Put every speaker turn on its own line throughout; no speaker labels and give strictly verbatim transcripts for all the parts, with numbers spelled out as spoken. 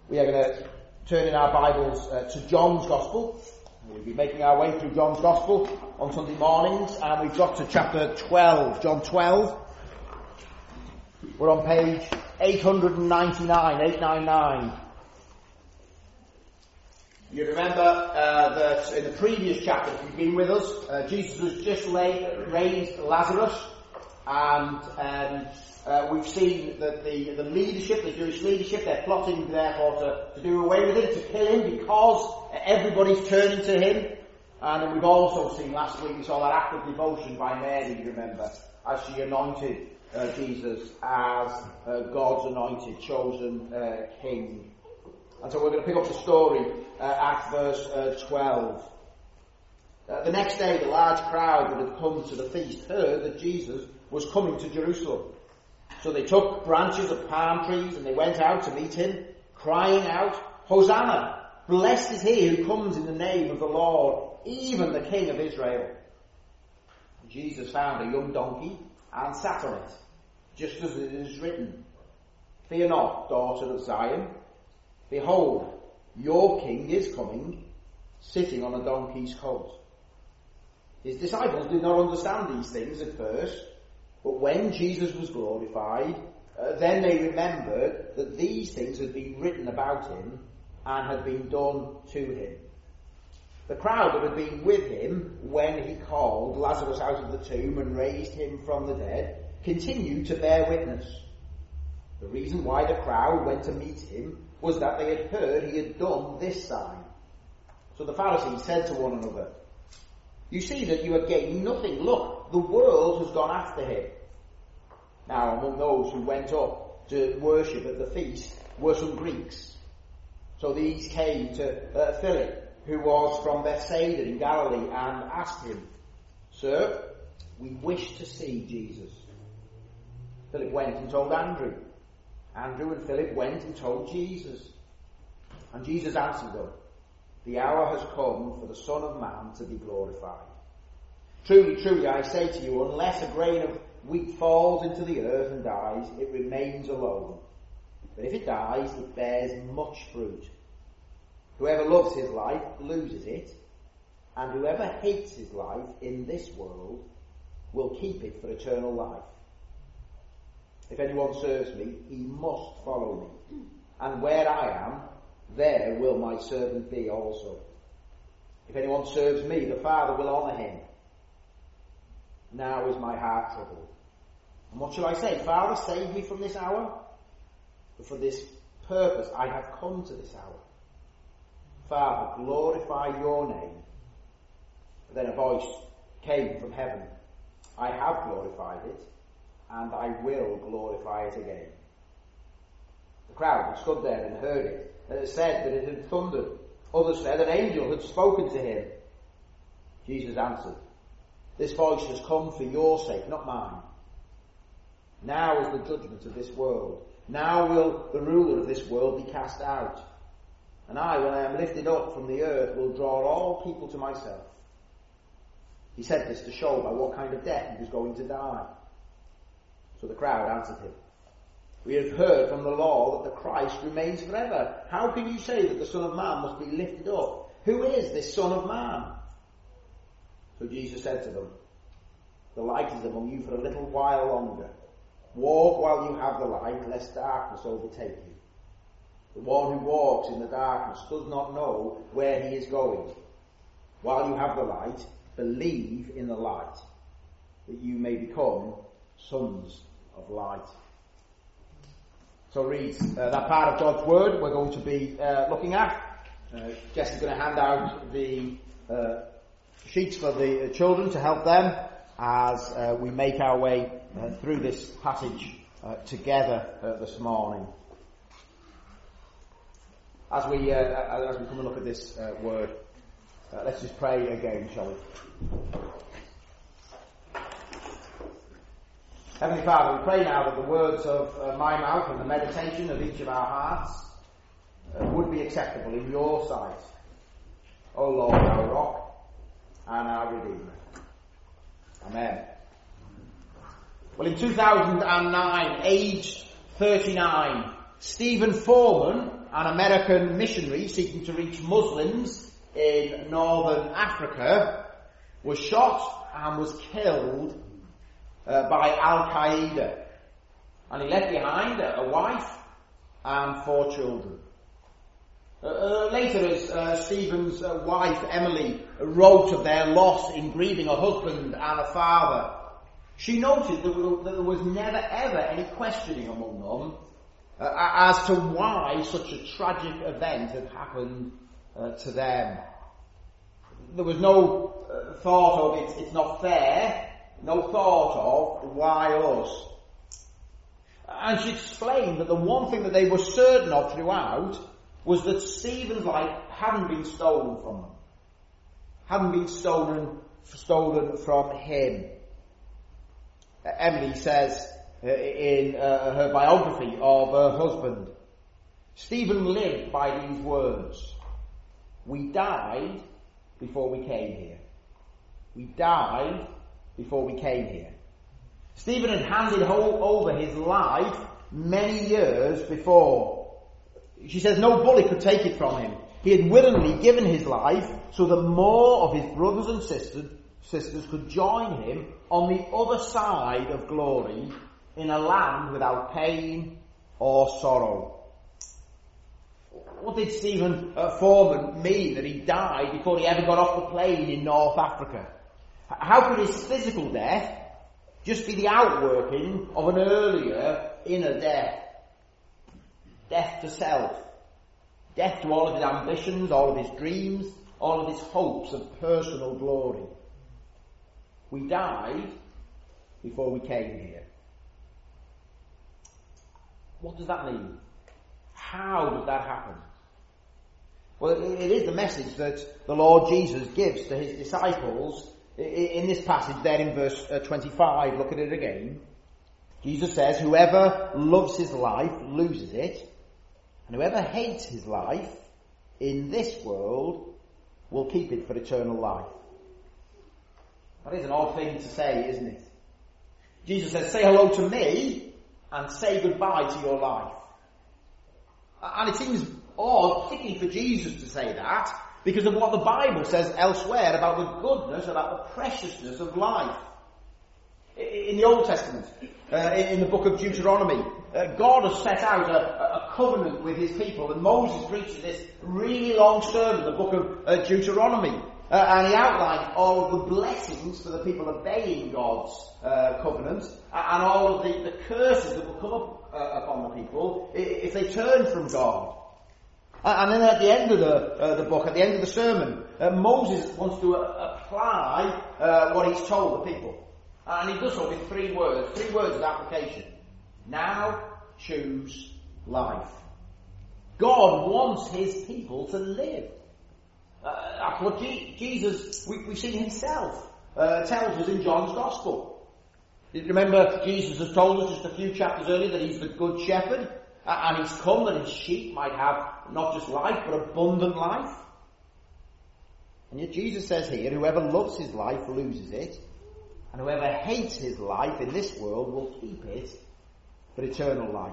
We are going to turn in our Bibles uh, to John's Gospel. We'll be making our way through John's Gospel on Sunday mornings, and we've got to chapter twelve, John twelve. We're on page eight ninety-nine, eight ninety-nine. You remember uh, that in the previous chapter, if you've been with us, uh, Jesus has just laid, raised Lazarus, and um, uh, we've seen that the, the leadership, the Jewish leadership, they're plotting therefore to, to do away with him, to kill him, because everybody's turning to him. And then we've also seen last week, we saw that act of devotion by Mary, you remember, as she anointed uh, Jesus as uh, God's anointed, chosen uh, king. And so we're going to pick up the story uh, at verse uh, twelve. Uh, the next day, the large crowd that had come to the feast heard that Jesus was coming to Jerusalem. So they took branches of palm trees and they went out to meet him, crying out, "Hosanna! Blessed is he who comes in the name of the Lord, even the King of Israel." And Jesus found a young donkey and sat on it, just as it is written, "Fear not, daughter of Zion. Behold, your king is coming, sitting on a donkey's colt." His disciples did not understand these things at first, but when Jesus was glorified, uh, then they remembered that these things had been written about him and had been done to him. The crowd that had been with him when he called Lazarus out of the tomb and raised him from the dead continued to bear witness. The reason why the crowd went to meet him was that they had heard he had done this sign. So the Pharisees said to one another, "You see that you are gaining nothing. Look, the world has gone after him." Now among those who went up to worship at the feast were some Greeks. So these came to uh, Philip, who was from Bethsaida in Galilee, and asked him, "Sir, we wish to see Jesus." Philip went and told Andrew. Andrew and Philip went and told Jesus. And Jesus answered them, "The hour has come for the Son of Man to be glorified. Truly, truly, I say to you, unless a grain of wheat falls into the earth and dies, it remains alone. But if it dies, it bears much fruit. Whoever loves his life loses it, and whoever hates his life in this world will keep it for eternal life. If anyone serves me, he must follow me. And where I am, there will my servant be also. If anyone serves me, the Father will honour him. Now is my heart troubled. And what shall I say? Father, save me from this hour? But for this purpose I have come to this hour. Father, glorify your name." But then a voice came from heaven. "I have glorified it, and I will glorify it again." The crowd had stood there and heard it. And it said that it had thundered. Others said an angel had spoken to him. Jesus answered, "This voice has come for your sake, not mine. Now is the judgment of this world. Now will the ruler of this world be cast out. And I, when I am lifted up from the earth, will draw all people to myself." He said this to show by what kind of death he was going to die. So the crowd answered him, "We have heard from the law that the Christ remains forever. How can you say that the Son of Man must be lifted up? Who is this Son of Man?" So Jesus said to them, "The light is among you for a little while longer. Walk while you have the light, lest darkness overtake you. The one who walks in the darkness does not know where he is going. While you have the light, believe in the light, that you may become sons of light." So read uh, that part of God's Word we're going to be uh, looking at. Uh, Jess is going to hand out the uh, sheets for the children to help them as uh, we make our way uh, through this passage uh, together uh, this morning. As we uh, as we come and look at this uh, word, uh, let's just pray again, shall we? Heavenly Father, we pray now that the words of uh, my mouth and the meditation of each of our hearts uh, would be acceptable in your sight, O Lord, our rock and our Redeemer. Amen. Well, in two thousand nine, aged thirty-nine, Stephen Foreman an American missionary seeking to reach Muslims in northern Africa, was shot and was killed uh, by Al-Qaeda. And he left behind a, a wife and four children. Uh, uh, later, as uh, Stephen's uh, wife, Emily, wrote of their loss in grieving a husband and a father, she noted that, that there was never ever any questioning among them uh, as to why such a tragic event had happened uh, to them. There was no uh, thought of it's, it's not fair, no thought of why us. And she explained that the one thing that they were certain of throughout was that Stephen's life hadn't been stolen from them. Hadn't been stolen, stolen from him. Uh, Emily says uh, in uh, her biography of her husband, Stephen lived by these words: "We died before we came here. We died before we came here." Stephen had handed over his life many years before. She says no bully could take it from him. He had willingly given his life so that more of his brothers and sisters, sisters could join him on the other side of glory in a land without pain or sorrow. What did Stephen uh, Foreman mean that he died before he ever got off the plane in North Africa? How could his physical death just be the outworking of an earlier inner death? Death to self. Death to all of his ambitions, all of his dreams, all of his hopes of personal glory. We died before we came here. What does that mean? How does that happen? Well, it is the message that the Lord Jesus gives to his disciples in this passage there in verse twenty-five. Look at it again. Jesus says, "Whoever loves his life loses it, and whoever hates his life in this world will keep it for eternal life." That is an odd thing to say, isn't it? Jesus says, say hello to me and say goodbye to your life. And it seems odd, particularly for Jesus to say that, because of what the Bible says elsewhere about the goodness, about the preciousness of life. In the Old Testament, uh, in the book of Deuteronomy, uh, God has set out a, a covenant with his people, and Moses preaches this really long sermon, the book of uh, Deuteronomy, uh, and he outlined all of the blessings for the people obeying God's uh, covenant, and all of the, the curses that will come up uh, upon the people if they turn from God. And then at the end of the, uh, the book, at the end of the sermon, uh, Moses wants to uh, apply uh, what he's told the people. And he does so with three words, three words of application. Now choose life. God wants his people to live. Uh, that's what G- Jesus, we, we see himself, uh, tells us in John's Gospel. Remember, Jesus has told us just a few chapters earlier that he's the good shepherd, uh, and he's come that his sheep might have not just life, but abundant life. And yet Jesus says here, whoever loves his life loses it, and whoever hates his life in this world will keep it for eternal life.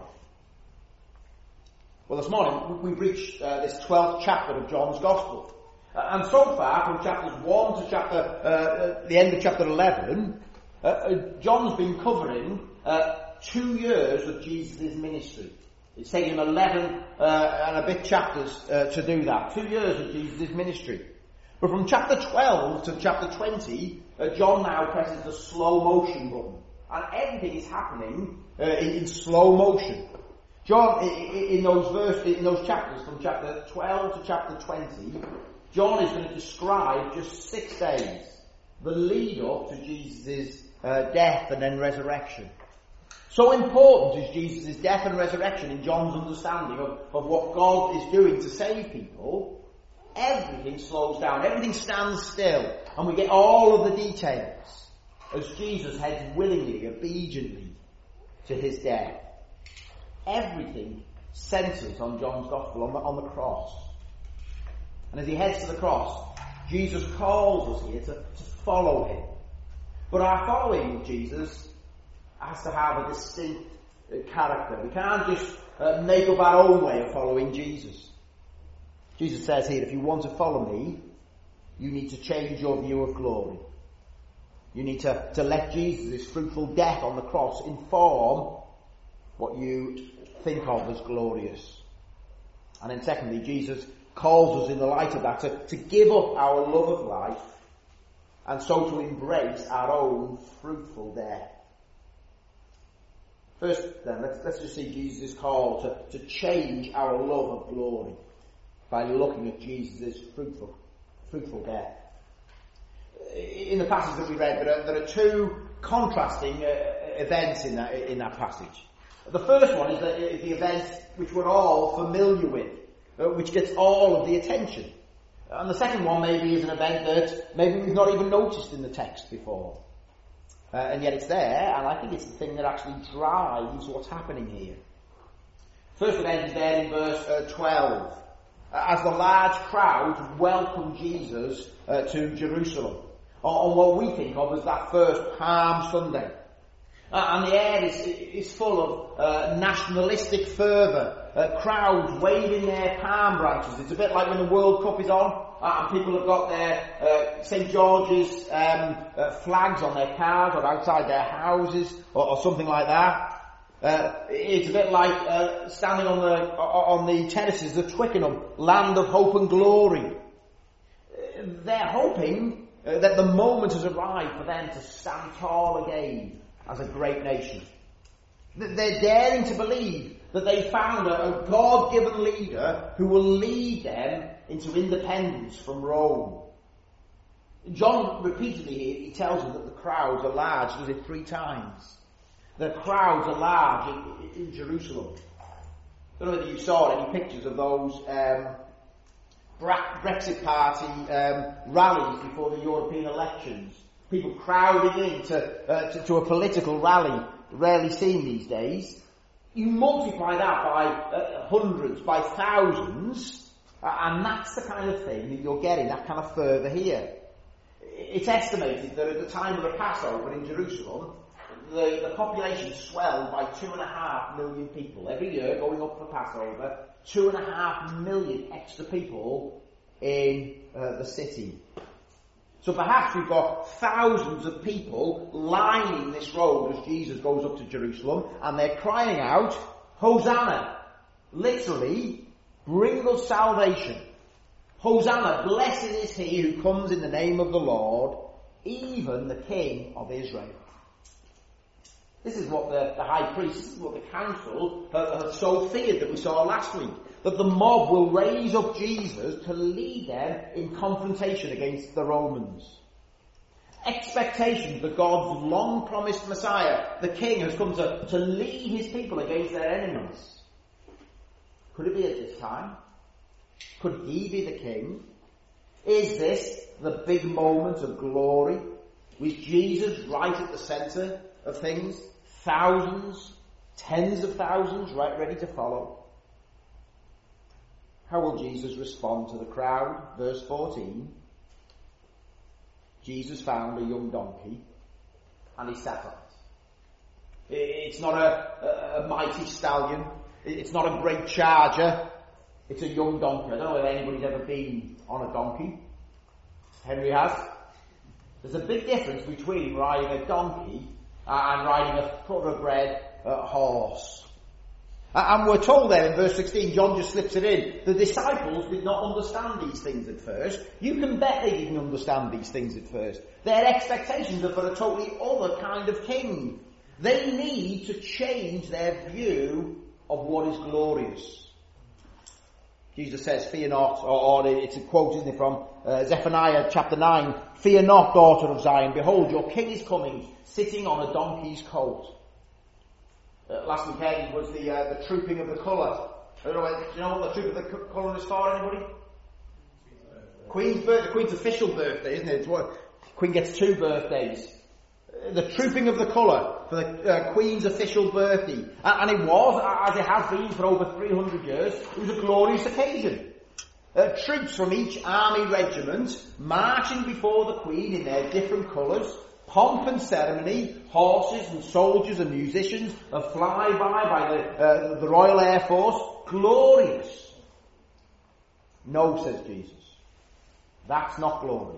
Well, this morning we've reached uh, this twelfth chapter of John's Gospel. Uh, and so far, from chapters one to chapter uh, uh, the end of chapter eleven, uh, uh, John's been covering uh, two years of Jesus' ministry. It's taken him eleven uh, and a bit chapters uh, to do that. Two years of Jesus' ministry. But from chapter twelve to chapter twenty, uh, John now presses the slow motion button. And everything is happening uh, in, in slow motion. John, in, in those verses, in those chapters, from chapter twelve to chapter twenty, John is going to describe just six days, the lead up to Jesus' uh, death and then resurrection. So important is Jesus' death and resurrection in John's understanding of, of what God is doing to save people. Everything slows down, everything stands still, and we get all of the details as Jesus heads willingly, obediently to his death. Everything centres on John's Gospel, on the, on the cross. And as he heads to the cross, Jesus calls us here to, to follow him. But our following of Jesus has to have a distinct uh, character. We can't just uh, make up our own way of following Jesus. Jesus says here, if you want to follow me, you need to change your view of glory. You need to, to let Jesus' fruitful death on the cross inform what you think of as glorious. And then secondly, Jesus calls us in the light of that to, to give up our love of life and so to embrace our own fruitful death. First then, let's, let's just see Jesus' call to, to change our love of glory by looking at Jesus' fruitful, fruitful death. In the passage that we read, there are, there are two contrasting uh, events in that, in that passage. The first one is the, is the event which we're all familiar with, uh, which gets all of the attention. And the second one maybe is an event that maybe we've not even noticed in the text before. Uh, and yet it's there, and I think it's the thing that actually drives what's happening here. First event is there in verse uh, twelve. As the large crowds welcome Jesus uh, to Jerusalem, on what we think of as that first Palm Sunday. Uh, and the air is, is full of uh, nationalistic fervour, uh, crowds waving their palm branches. It's a bit like when the World Cup is on, uh, and people have got their uh, Saint George's um, uh, flags on their cars or outside their houses, or, or something like that. Uh, it's a bit like uh, standing on the on the terraces of Twickenham, land of hope and glory. They're hoping uh, that the moment has arrived for them to stand tall again as a great nation. They're daring to believe that they found a, a God-given leader who will lead them into independence from Rome. John repeatedly here, he tells them that the crowds are large. He does it three times. The crowds are large in, in Jerusalem. I don't know whether you saw any pictures of those um, Brexit Party um, rallies before the European elections. People crowding in to, uh, to, to a political rally, rarely seen these days. You multiply that by uh, hundreds, by thousands, uh, and that's the kind of thing that you're getting, that kind of fervour here. It's estimated that at the time of the Passover in Jerusalem, The, the population swelled by two and a half million people. Every year, going up for Passover, two and a half million extra people in uh, the city. So perhaps we've got thousands of people lining this road as Jesus goes up to Jerusalem, and they're crying out, Hosanna! Literally, bring us salvation. Hosanna, blessed is he who comes in the name of the Lord, even the King of Israel. This is what the, the high priest, this is what the council have, have so feared that we saw last week. That the mob will raise up Jesus to lead them in confrontation against the Romans. Expectations that God's long promised Messiah, the King, has come to, to lead his people against their enemies. Could it be at this time? Could he be the King? Is this the big moment of glory? With Jesus right at the centre of things? Thousands, tens of thousands, right ready to follow. How will Jesus respond to the crowd? Verse fourteen. Jesus found a young donkey and he sat on it. It's not a, a, a mighty stallion. It's not a great charger. It's a young donkey. I don't know if anybody's ever been on a donkey. Henry has. There's a big difference between riding a donkey and riding a thoroughbred uh, horse. And we're told there in verse sixteen, John just slips it in, the disciples did not understand these things at first. You can bet they didn't understand these things at first. Their expectations are for a totally other kind of king. They need to change their view of what is glorious. Jesus says, fear not, or, or it's a quote, isn't it, from uh, Zephaniah chapter nine, fear not, daughter of Zion, behold, your king is coming, sitting on a donkey's colt. Uh, last weekend was the uh, the trooping of the colour. I don't know, whether, do you know what the troop of the colour is for, anybody? Queen's birthday, the Queen's official birthday, isn't it? It's what, Queen gets two birthdays. Uh, the trooping of the colour for the uh, Queen's official birthday. And, and it was, as it has been for over three hundred years, it was a glorious occasion. Uh, troops from each army regiment marching before the Queen in their different colours, Pomp and ceremony, horses and soldiers and musicians, a flyby by the, uh, the Royal Air Force, glorious. No, says Jesus. That's not glory.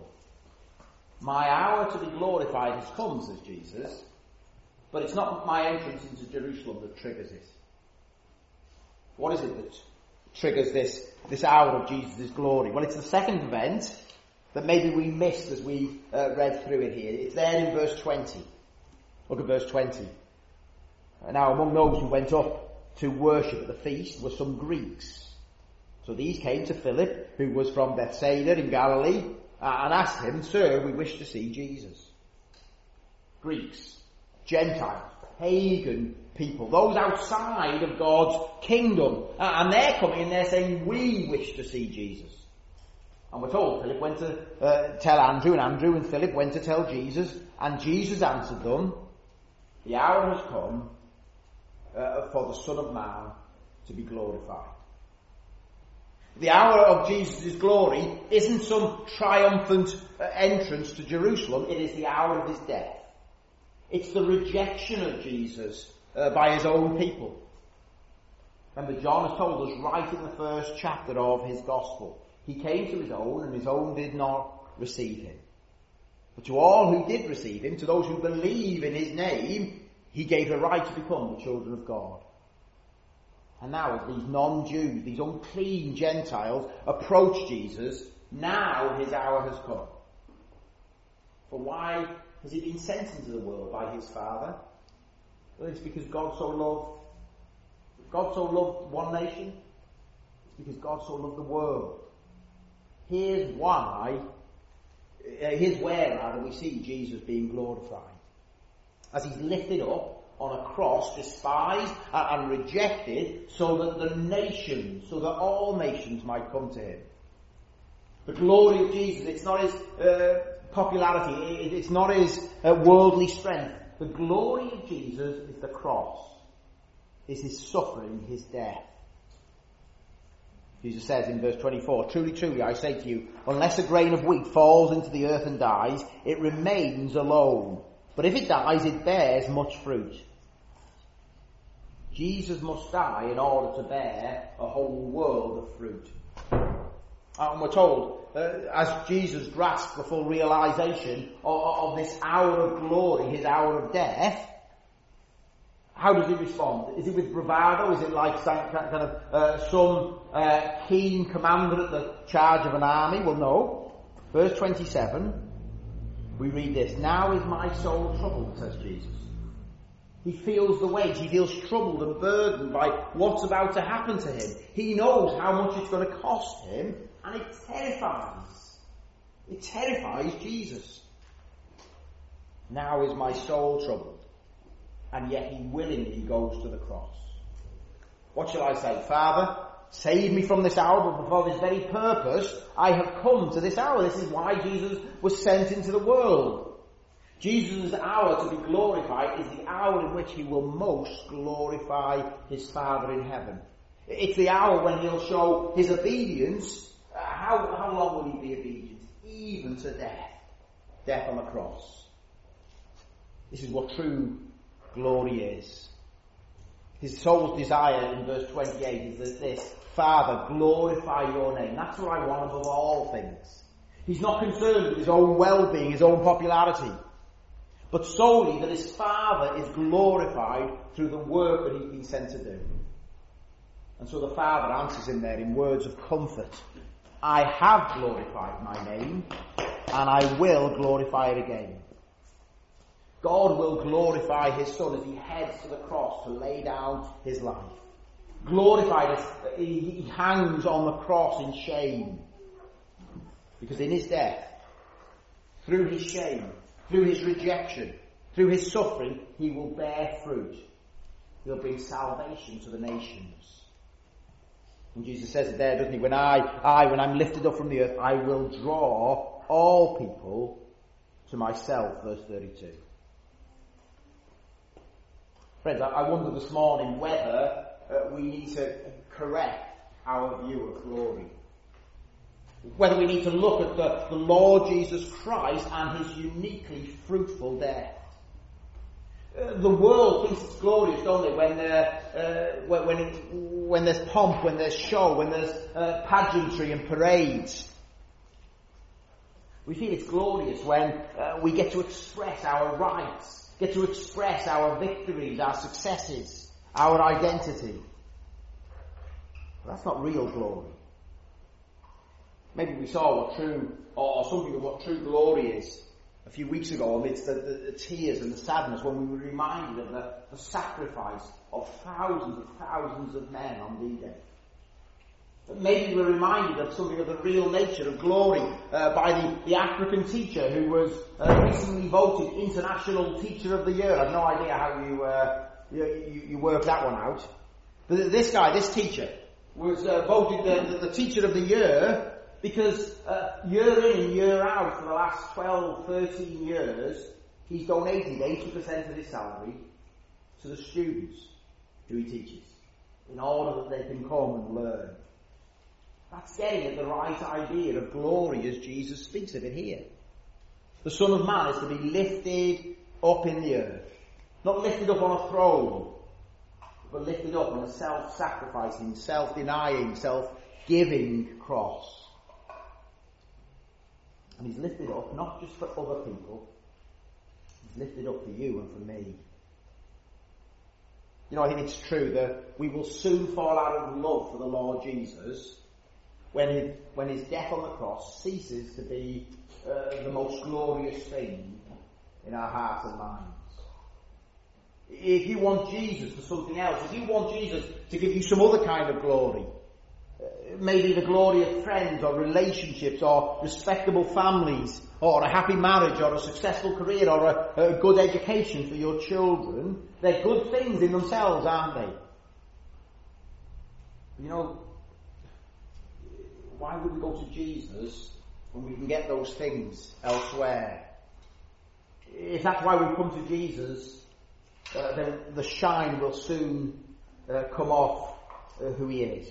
My hour to be glorified has come, says Jesus, but it's not my entrance into Jerusalem that triggers it. What is it that triggers this, this hour of Jesus' glory? Well, it's the second event that maybe we missed as we uh, read through it here. It's there in verse twenty. Look at verse twenty. Now, among those who went up to worship at the feast were some Greeks. So these came to Philip, who was from Bethsaida in Galilee, uh, and asked him, Sir, we wish to see Jesus. Greeks, Gentiles, pagan people, those outside of God's kingdom. Uh, and they're coming and they're saying, we wish to see Jesus. And we're told Philip went to uh, tell Andrew, and Andrew and Philip went to tell Jesus, and Jesus answered them, the hour has come uh, for the Son of Man to be glorified. The hour of Jesus' glory isn't some triumphant uh, entrance to Jerusalem, it is the hour of his death. It's the rejection of Jesus uh, by his own people. Remember, John has told us right in the first chapter of his gospel, he came to his own, and his own did not receive him. But to all who did receive him, to those who believe in his name, he gave a right to become the children of God. And now as these non-Jews, these unclean Gentiles, approach Jesus, now his hour has come. For why has he been sent into the world by his Father? Well, it's because God so loved, God so loved one nation. It's because God so loved the world. Here's why, uh, here's where rather we see Jesus being glorified. As he's lifted up on a cross, despised and rejected, so that the nations, so that all nations might come to him. The glory of Jesus, it's not his uh, popularity, it's not his uh, worldly strength. The glory of Jesus is the cross, is his suffering, his death. Jesus says in verse twenty-four, Truly, truly, I say to you, unless a grain of wheat falls into the earth and dies, it remains alone. But if it dies, it bears much fruit. Jesus must die in order to bear a whole world of fruit. And we're told, uh, as Jesus grasped the full realization of, of this hour of glory, his hour of death, how does he respond? Is it with bravado? Is it like kind of uh, some uh, keen commander at the charge of an army? Well, no. Verse twenty-seven, we read this. Now is my soul troubled, says Jesus. He feels the weight. He feels troubled and burdened by what's about to happen to him. He knows how much it's going to cost him, and it terrifies. It terrifies Jesus. Now is my soul troubled. And yet he willingly goes to the cross. What shall I say? Father, save me from this hour, but for this very purpose I have come to this hour. This is why Jesus was sent into the world. Jesus' hour to be glorified is the hour in which he will most glorify his Father in heaven. It's the hour when he'll show his obedience. Uh, how, how long will he be obedient? Even to death. Death on the cross. This is what true glory is. His soul's desire in verse twenty-eight is that this, Father, glorify your name. That's what I want above all things. He's not concerned with his own well-being, his own popularity, but solely that his Father is glorified through the work that he's been sent to do. And so the Father answers him there in words of comfort. I have glorified my name, and I will glorify it again. God will glorify his Son as he heads to the cross to lay down his life. Glorified as he hangs on the cross in shame. Because in his death, through his shame, through his rejection, through his suffering, he will bear fruit. He'll bring salvation to the nations. And Jesus says it there, doesn't he? When I, I, when I'm lifted up from the earth, I will draw all people to myself, verse thirty-two. Friends, I wonder this morning whether uh, we need to correct our view of glory. Whether we need to look at the, the Lord Jesus Christ and his uniquely fruitful death. Uh, the world thinks it's glorious, don't they, when, uh, uh, when, when, when there's pomp, when there's show, when there's uh, pageantry and parades. We feel it's glorious when uh, we get to express our rights, get to express our victories, our successes, our identity. But that's not real glory. Maybe we saw what true, or something of what true glory is a few weeks ago amidst the, the, the tears and the sadness when we were reminded of the, the sacrifice of thousands and thousands of men on D-Day. Maybe we're reminded of something of the real nature of glory uh, by the, the African teacher who was uh, recently voted International Teacher of the Year. I have no idea how you, uh, you, you, you work that one out. But this guy, this teacher, was uh, voted the, the, the Teacher of the Year because uh, year in and year out for the last twelve, thirteen years, he's donated eighty percent of his salary to the students who he teaches in order that they can come and learn. That's getting at the right idea of glory as Jesus speaks of it here. The Son of Man is to be lifted up in the earth. Not lifted up on a throne, but lifted up on a self-sacrificing, self-denying, self-giving cross. And he's lifted up not just for other people, he's lifted up for you and for me. You know, I think it's true that we will soon fall out of love for the Lord Jesus when his, when his death on the cross ceases to be uh, the most glorious thing in our hearts and minds. If you want Jesus for something else, if you want Jesus to give you some other kind of glory, uh, maybe the glory of friends or relationships or respectable families or a happy marriage or a successful career or a, a good education for your children, they're good things in themselves, aren't they? You know, why would we go to Jesus when we can get those things elsewhere? If that's why we come to Jesus, uh, then the shine will soon uh, come off uh, who he is.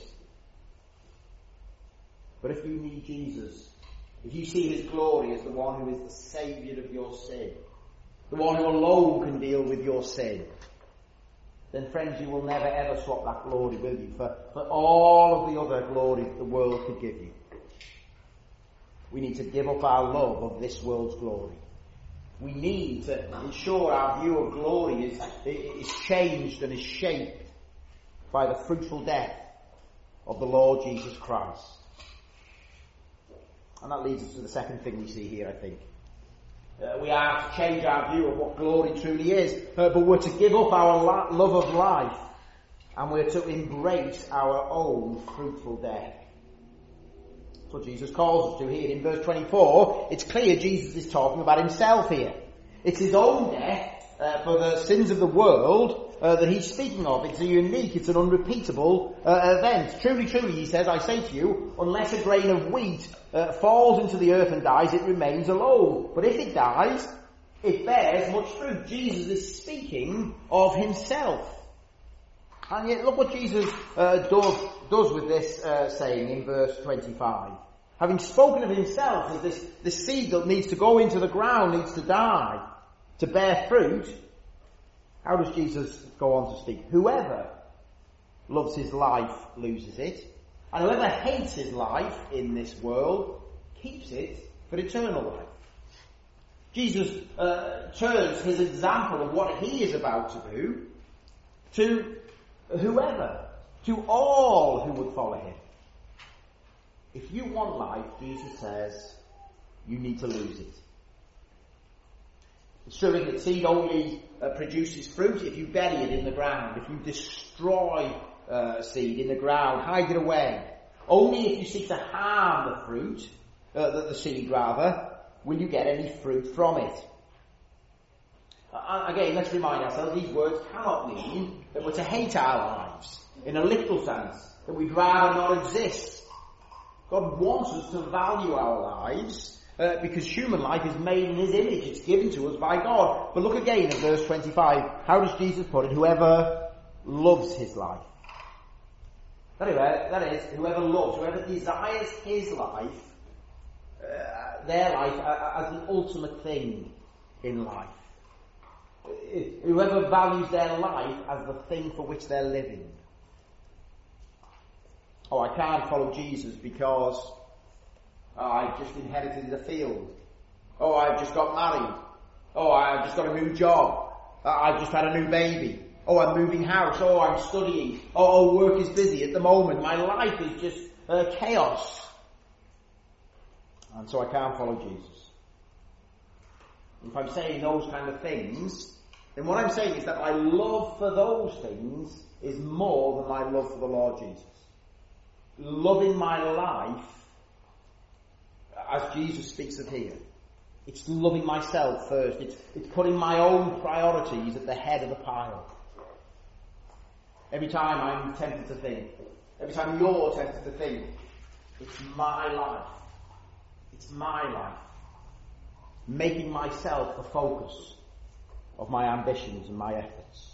But if you need Jesus, if you see his glory as the one who is the saviour of your sin, the one who alone can deal with your sin, then friends, you will never ever swap that glory, will you, for, for all of the other glory that the world could give you. We need to give up our love of this world's glory. We need to ensure our view of glory is, is changed and is shaped by the fruitful death of the Lord Jesus Christ. And that leads us to the second thing we see here, I think. Uh, we are to change our view of what glory truly is, uh, but we're to give up our la- love of life, and we're to embrace our own fruitful death. That's what Jesus calls us to here. In verse twenty-four, it's clear Jesus is talking about himself here. It's his own death uh, for the sins of the world uh, that he's speaking of. It's a unique, it's an unrepeatable uh, event. Truly, truly, he says, I say to you, unless a grain of wheat uh, falls into the earth and dies, it remains alone. But if it dies, it bears much fruit. Jesus is speaking of himself. And yet, look what Jesus uh, does, does with this uh, saying in verse twenty-five. Having spoken of himself as this, this seed that needs to go into the ground, needs to die, to bear fruit, how does Jesus go on to speak? Whoever loves his life loses it, and whoever hates his life in this world keeps it for eternal life. Jesus uh, turns his example of what he is about to do to whoever, to all who would follow him. If you want life, Jesus says, you need to lose it. It's true that seed only uh, produces fruit if you bury it in the ground, if you destroy uh, seed in the ground, hide it away. Only if you seek to harm the fruit, uh, the, the seed rather, will you get any fruit from it. Uh, again, let's remind ourselves, these words cannot mean that we're to hate our lives, in a literal sense, that we'd rather not exist. God wants us to value our lives, uh, because human life is made in his image. It's given to us by God. But look again at verse twenty-five. How does Jesus put it? Whoever loves his life. That is, that is, whoever loves, whoever desires his life, their life as the ultimate thing in life. Whoever values their life as the thing for which they're living. Oh, I can't follow Jesus because oh, I've just inherited the field. Oh, I've just got married. Oh, I've just got a new job. I've just had a new baby. Oh, I'm moving house. Oh, I'm studying. Oh, oh work is busy at the moment. My life is just uh, chaos. And so I can't follow Jesus. If I'm saying those kind of things, then what I'm saying is that my love for those things is more than my love for the Lord Jesus. Loving my life, as Jesus speaks of here, it's loving myself first. It's, it's putting my own priorities at the head of the pile. Every time I'm tempted to think, every time you're tempted to think, it's my life. It's my life. Making myself the focus of my ambitions and my efforts.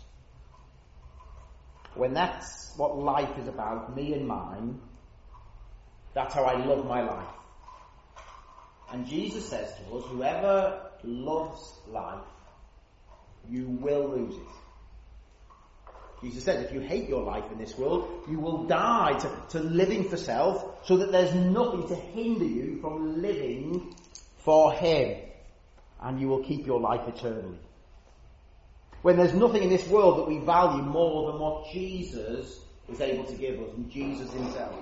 When that's what life is about, me and mine, that's how I love my life. And Jesus says to us, whoever loves life, you will lose it. Jesus says, if you hate your life in this world, you will die to, to living for self, so that there's nothing to hinder you from living for Him. And you will keep your life eternally. When there's nothing in this world that we value more than what Jesus is able to give us, and Jesus Himself.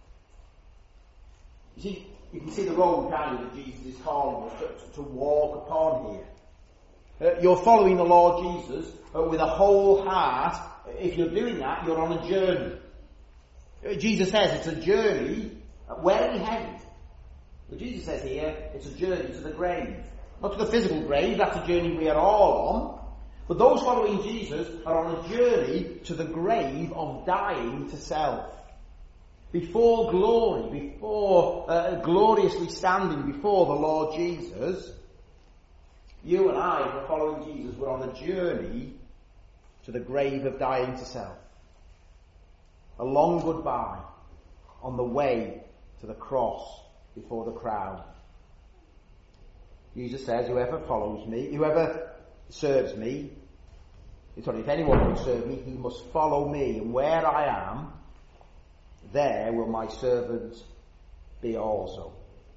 You see, you can see the road, can't you, that Jesus is calling us to, to walk upon here. Uh, you're following the Lord Jesus uh, with a whole heart. If you're doing that, you're on a journey. Uh, Jesus says it's a journey. Uh, where are we headed? Well, Jesus says here, it's a journey to the grave. Not to the physical grave, that's a journey we are all on. But those following Jesus are on a journey to the grave of dying to self. Before glory, before uh, gloriously standing before the Lord Jesus, you and I, if we're following Jesus, we're on a journey to the grave of dying to self. A long goodbye on the way to the cross before the crowd. Jesus says, whoever follows me, whoever serves me, sorry, if anyone will serve me, he must follow me, and where I am, there will my servant be also.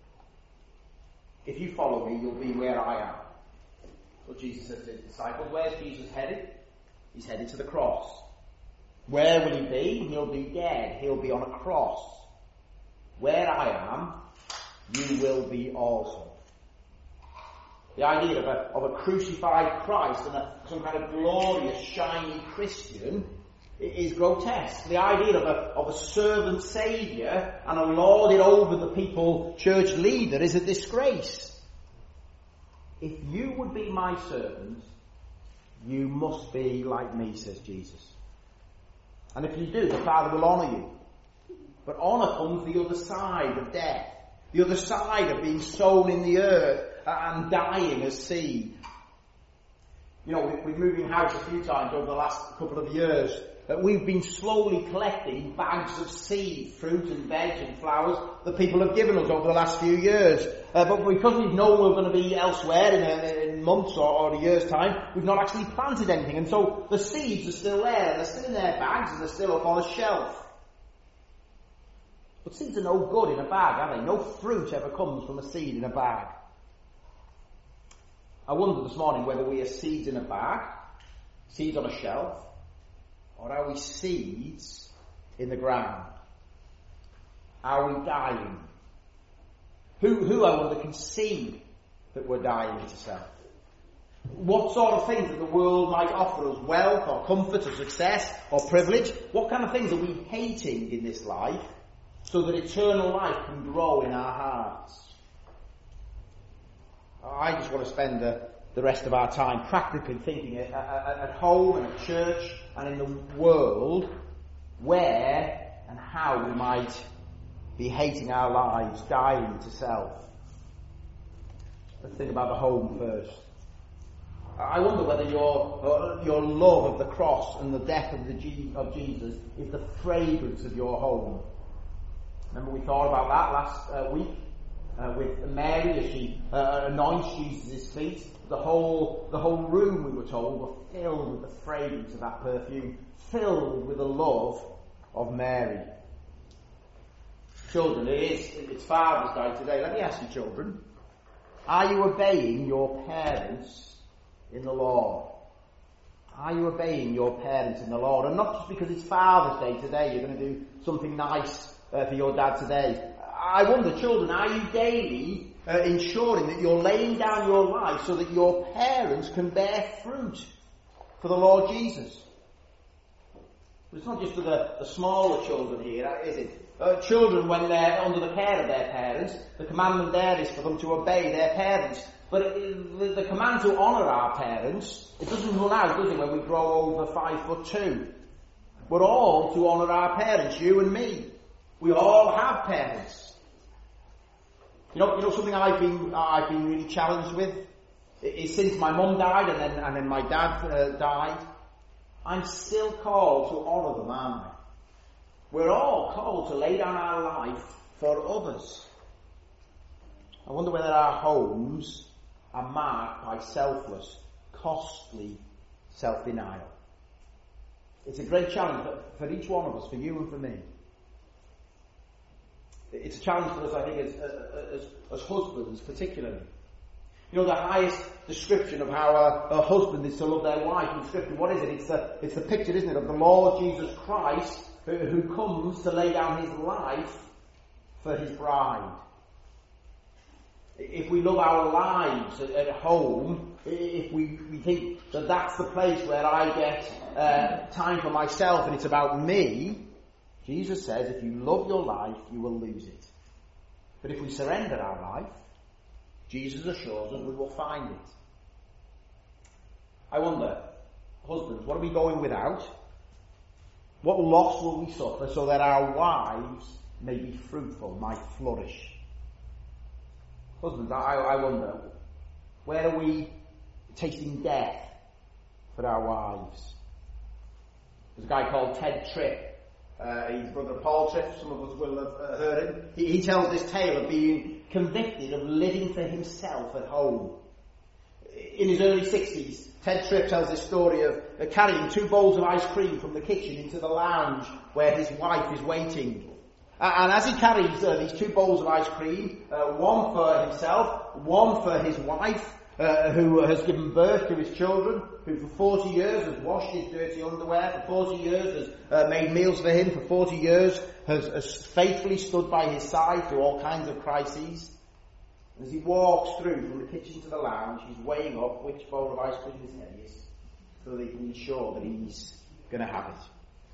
If you follow me, you'll be where I am. So Jesus says to his disciples, where's Jesus headed? He's headed to the cross. Where will he be? He'll be dead. He'll be on a cross. Where I am, you will be also. The idea of a, of a crucified Christ and a, some kind of glorious, shiny Christian is grotesque. The idea of a, of a servant saviour and a lorded over the people church leader is a disgrace. If you would be my servant, you must be like me, says Jesus. And if you do, the Father will honour you. But honour comes the other side of death. The other side of being sown in the earth and dying as seed. You know, we've moved in house a few times over the last couple of years. Uh, we've been slowly collecting bags of seed, fruit and veg and flowers that people have given us over the last few years. Uh, but because we've known we're going to be elsewhere in, a, in months or, or a year's time, we've not actually planted anything. And so the seeds are still there, and they're still in their bags, and they're still up on a shelf. But seeds are no good in a bag, are they? No fruit ever comes from a seed in a bag. I wonder this morning whether we are seeds in a bag, seeds on a shelf, or are we seeds in the ground? Are we dying? Who, who I wonder, can see that we're dying to self? What sort of things that the world might offer us, wealth or comfort or success or privilege, what kind of things are we hating in this life so that eternal life can grow in our hearts? I just want to spend the, the rest of our time practically thinking at, at, at home and at church and in the world where and how we might be hating our lives, dying to self. Let's think about the home first. I wonder whether your your love of the cross and the death of the G, of Jesus is the fragrance of your home. Remember we thought about that last uh, week? uh, with Mary as she uh, anoints Jesus' feet. The whole, the whole room, we were told, were filled with the fragrance of that perfume, filled with the love of Mary. Children, it is, it's Father's Day today. Let me ask you, children, are you obeying your parents in the Lord? Are you obeying your parents in the Lord? And not just because it's Father's Day today, you're going to do something nice uh, for your dad today. I wonder, children, are you daily uh, ensuring that you're laying down your life so that your parents can bear fruit for the Lord Jesus? But it's not just for the, the smaller children here, is it? Uh, children, when they're under the care of their parents, the commandment there is for them to obey their parents. But it, the, the command to honour our parents, it doesn't run out, does it, when we grow over five foot two? We're all to honour our parents, you and me. We all have parents. You know, you know something I've been I've been really challenged with is since my mum died and then and then my dad uh, died, I'm still called to honour them, aren't I? We're all called to lay down our life for others. I wonder whether our homes are marked by selfless, costly self-denial. It's a great challenge for, for each one of us, for you and for me. It's a challenge for us, I think, as, as, as husbands particularly. You know, the highest description of how a, a husband is to love their wife in Scripture, what is it? It's the, it's the picture, isn't it, of the Lord Jesus Christ who, who comes to lay down his life for his bride. If we love our lives at, at home, if we, we think that that's the place where I get uh, time for myself and it's about me, Jesus says, if you love your life, you will lose it. But if we surrender our life, Jesus assures us we will find it. I wonder, husbands, what are we going without? What loss will we suffer so that our wives may be fruitful, might flourish? Husbands, I, I wonder, where are we tasting death for our wives? There's a guy called Ted Tripp. Uh, he's brother Paul Tripp, some of us will have uh, heard him. He, he tells this tale of being convicted of living for himself at home. In his early sixties, Ted Tripp tells this story of uh, carrying two bowls of ice cream from the kitchen into the lounge where his wife is waiting. Uh, and as he carries uh, these two bowls of ice cream, uh, one for himself, one for his wife, uh, who has given birth to his children, who for forty years has washed his dirty underwear, for forty years has uh, made meals for him, for forty years has, has faithfully stood by his side through all kinds of crises. As he walks through from the kitchen to the lounge, he's weighing up which bowl of ice cream is heaviest, so that he can be sure that he's going to have it.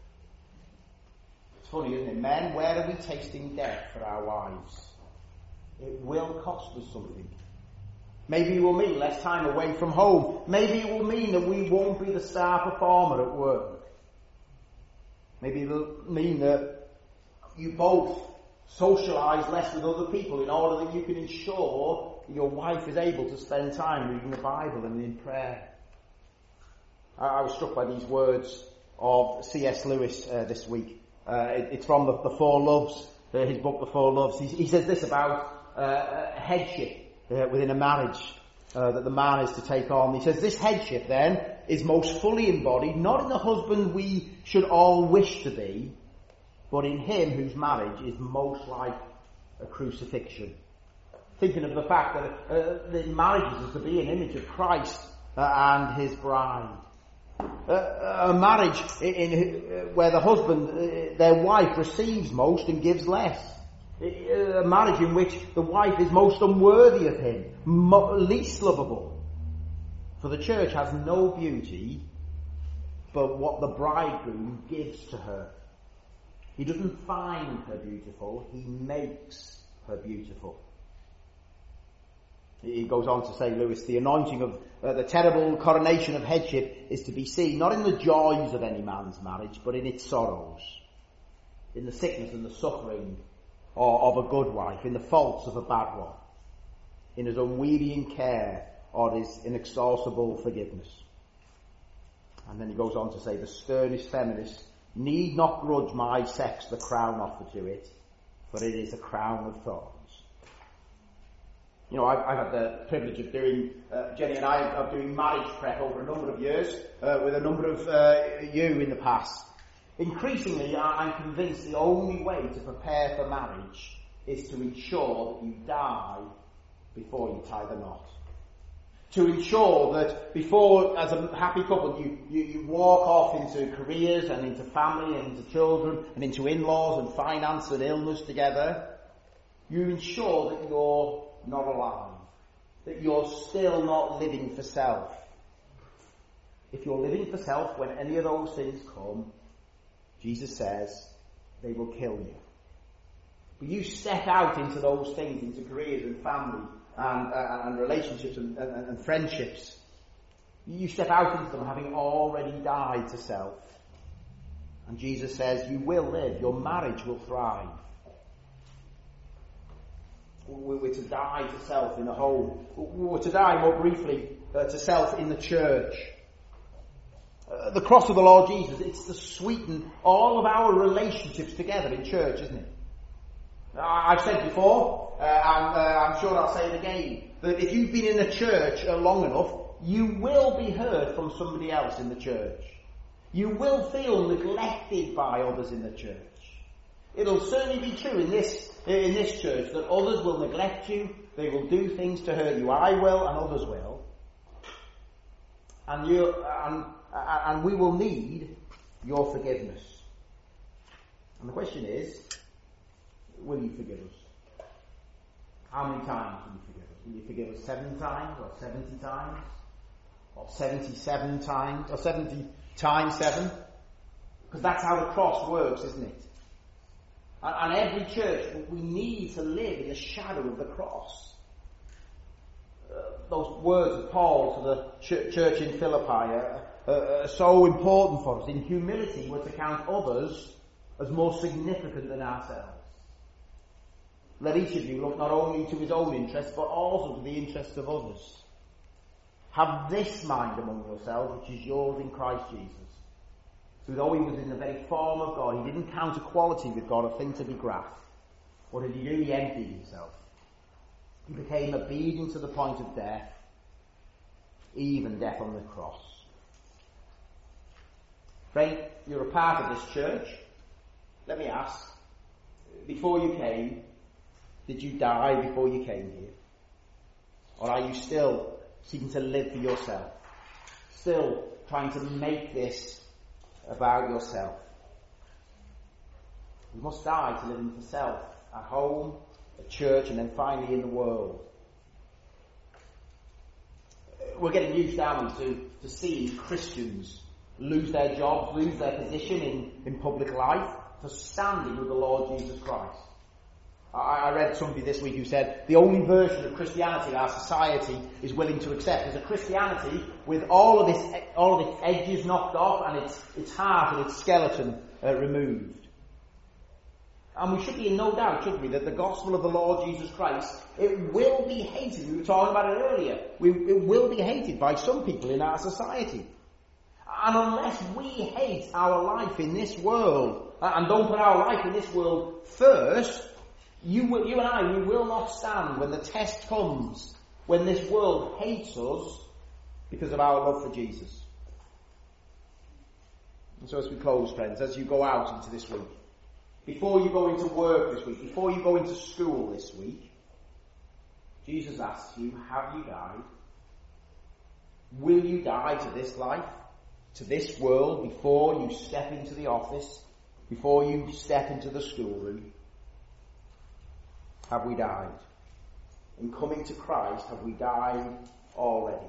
It's funny, isn't it? Men, where are we tasting death for our wives? It will cost us something. Maybe it will mean less time away from home. Maybe it will mean that we won't be the star performer at work. Maybe it will mean that you both socialise less with other people in order that you can ensure that your wife is able to spend time reading the Bible and in prayer. I, I was struck by these words of C S Lewis uh, this week. Uh, it, it's from the, the Four Loves, uh, his book The Four Loves. He, he says this about uh, headship uh, within a marriage uh, that the man is to take on. He says, this headship then is most fully embodied not in the husband we should all wish to be, but in him whose marriage is most like a crucifixion. Thinking of the fact that uh, the marriage is to be an image of Christ uh, and his bride. Uh, a marriage in, in, uh, where the husband, uh, their wife receives most and gives less. A marriage in which the wife is most unworthy of him, mo- least lovable. For the church has no beauty but what the bridegroom gives to her. He doesn't find her beautiful, he makes her beautiful. He goes on to say, Lewis, the anointing of uh, the terrible coronation of headship is to be seen not in the joys of any man's marriage, but in its sorrows, in the sickness and the suffering of a good wife, in the faults of a bad one, in his unwearying care or his inexhaustible forgiveness. And then he goes on to say, the sternest feminist need not grudge my sex the crown offered to it, for it is a crown of thorns. You know, I've, I've had the privilege of doing, uh, Jenny and I, of doing marriage prep over a number of years, uh, with a number of uh, you in the past. Increasingly, I'm convinced the only way to prepare for marriage is to ensure that you die before you tie the knot. To ensure that before, as a happy couple, you, you, you walk off into careers and into family and into children and into in-laws and finance and illness together, you ensure that you're not alive, that you're still not living for self. If you're living for self, when any of those things come, Jesus says, they will kill you. But you step out into those things, into careers and family and, uh, and relationships and, and, and friendships. You step out into them having already died to self. And Jesus says, you will live, your marriage will thrive. We're to die to self in the home. We're to die, more briefly, uh, to self in the church. Uh, the cross of the Lord Jesus, it's to sweeten all of our relationships together in church, isn't it? Uh, I've said before, uh, and uh, I'm sure I'll say it again, that if you've been in a church uh, long enough, you will be heard from somebody else in the church. You will feel neglected by others in the church. It'll certainly be true in this in this church that others will neglect you, they will do things to hurt you. I will, and others will. And you and and we will need your forgiveness. And the question is, will you forgive us? How many times will you forgive us? Will you forgive us seven times, or seventy times, or seventy-seven times, or seventy times seven? Because that's how the cross works, isn't it? And every church, we need to live in the shadow of the cross. Uh, those words of Paul to the ch- church in Philippi are, uh, are so important for us. In humility, we're to count others as more significant than ourselves. Let each of you look not only to his own interests, but also to the interests of others. Have this mind among yourselves, which is yours in Christ Jesus. So though he was in the very form of God, he didn't count equality with God a thing to be grasped. What did he do? He emptied himself. He became obedient to the point of death, even death on the cross. Friend, you're a part of this church. Let me ask, before you came, did you die before you came here? Or are you still seeking to live for yourself? Still trying to make this about yourself? You must die to living for self, at home, at church, and then finally in the world. We're getting used, aren't we, to, to seeing Christians lose their jobs, lose their position in, in public life, for standing with the Lord Jesus Christ. I, I read somebody this week who said the only version of Christianity our society is willing to accept is a Christianity with all of its all of its edges knocked off and its its heart and its skeleton uh, removed. And we should be in no doubt, shouldn't we, that the gospel of the Lord Jesus Christ, it will be hated. We were talking about it earlier. We, it will be hated by some people in our society. And unless we hate our life in this world and don't put our life in this world first, You, will, you and I, we will not stand when the test comes, when this world hates us because of our love for Jesus. And so as we close, friends, as you go out into this week, before you go into work this week, before you go into school this week, Jesus asks you, have you died? Will you die to this life, to this world, before you step into the office, before you step into the schoolroom? Have we died? In coming to Christ, have we died already?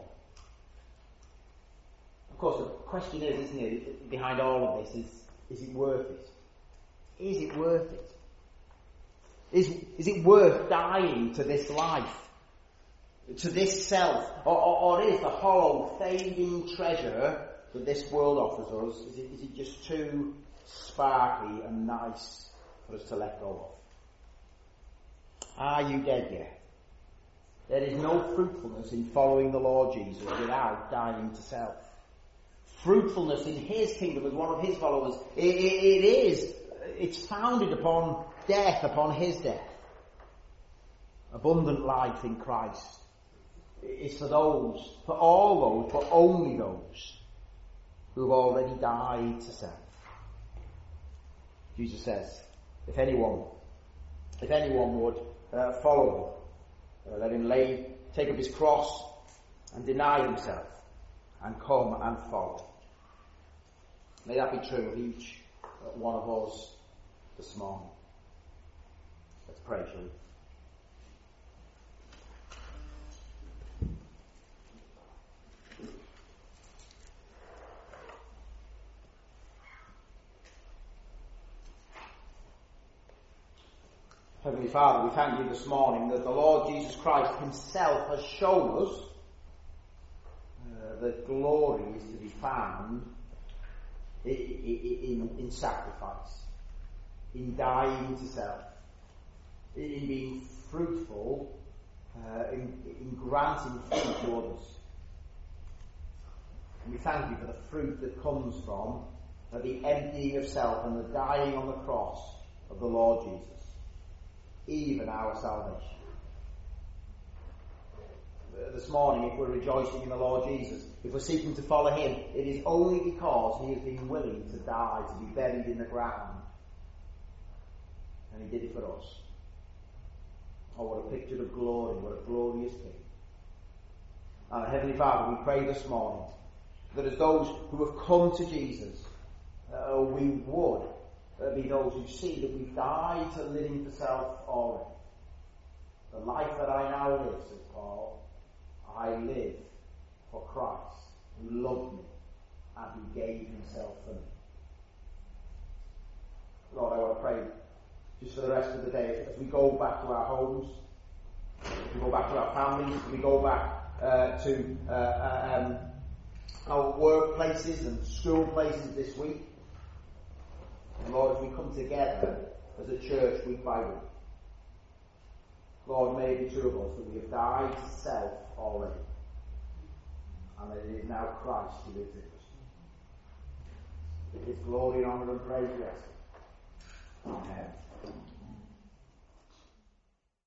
Of course, the question is, isn't it, behind all of this, is, is it worth it? Is it worth it? Is, is it worth dying to this life? To this self? Or, or, or is the hollow, fading treasure that this world offers us, is it, is it just too sparkly and nice for us to let go of? Are you dead yet? There is no fruitfulness in following the Lord Jesus without dying to self. Fruitfulness in his kingdom as one of his followers, it, it, it is, it's founded upon death, upon his death. A abundant life in Christ is for those, for all those, but only those who have already died to self. Jesus says, if anyone, if anyone would uh, follow me, uh, let him lay, take up his cross and deny himself and come and follow. May that be true of each one of us this morning. Let's pray, shall we? Heavenly Father, we thank you this morning that the Lord Jesus Christ himself has shown us uh, that glory is to be found in, in, in sacrifice, in dying to self, in being fruitful, uh, in, in granting fruit to others. And we thank you for the fruit that comes from uh, the emptying of self and the dying on the cross of the Lord Jesus. Even our salvation. This morning, if we're rejoicing in the Lord Jesus, if we're seeking to follow him, it is only because he has been willing to die, to be buried in the ground. And he did it for us. Oh, what a picture of glory, what a glorious King. And Heavenly Father, we pray this morning that as those who have come to Jesus, uh, we would There be those who see that we've died to living for self already. The life that I now live, says Paul, I live for Christ, who loved me and who gave himself for me. Lord, I want to pray just for the rest of the day as we go back to our homes, as we go back to our families, as we go back uh, to uh, um, our workplaces and school places this week. And Lord, as we come together as a church week by week, Lord, may it be true of us that we have died to self already, and that it is now Christ who lives in us. It is glory and honour and praise, we ask. Amen.